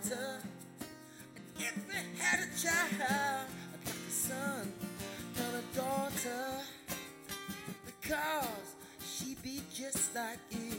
water. And if we had a child, I'd like a son, not a daughter, because she'd be just like you.